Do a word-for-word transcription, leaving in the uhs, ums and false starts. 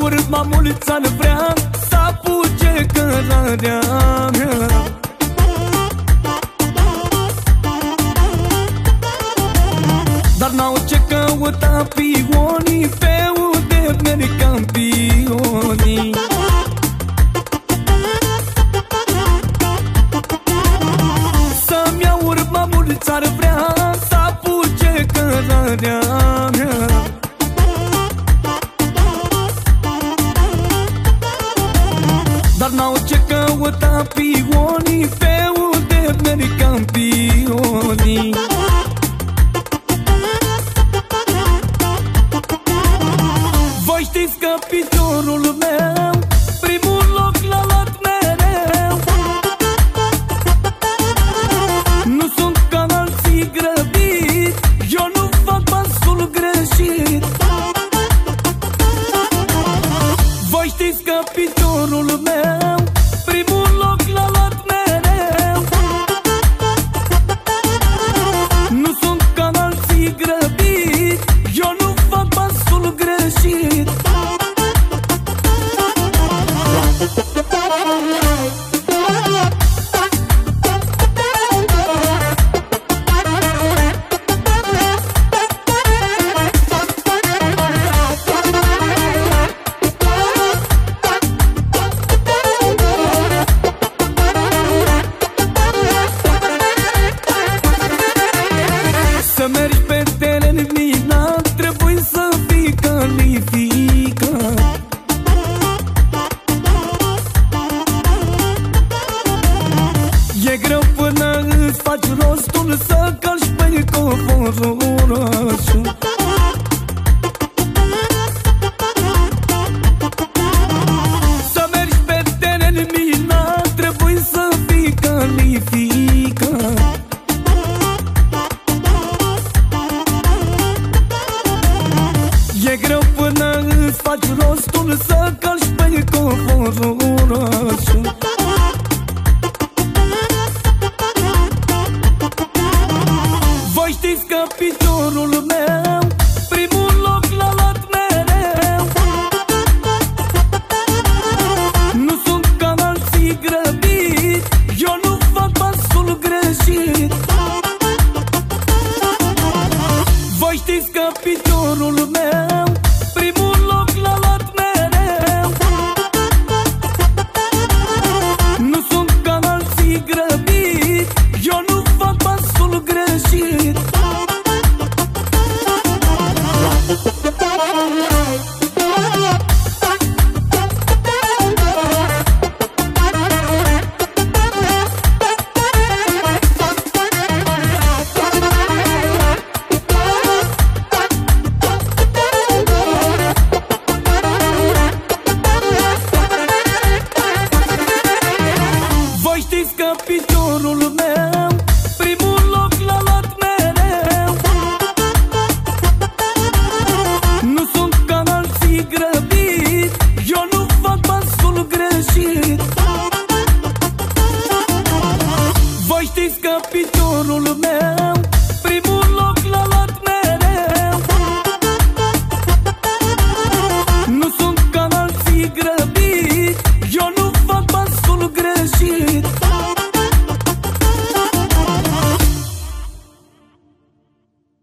urma mulți ar vrea să apuce cărarea mea. Dar n-au ce căuta pionii pe unde merg campionii. Să-mi iau urma mulți ar vrea să apuce cărarea mea. Dar n-au ce căuta pionii pe unde merg campionii. Voi știți că piciorul meu primul loc l-a luat mereu. Nu sunt ca alții grăbiți, eu nu fac pasul greșit. Voi știți că piciorul meu primul loc l-a luat mereu. Nu sunt ca alții grăbiți, eu nu fac pasul greșit. Să mergi pe teren minat, trebuie să fii calificat. E greu până îți faci rostul să calci pe covorul roșu. Să mergi pe teren minat, trebuie să fii calificat. E greu până îți faci rostul să calci pe covorul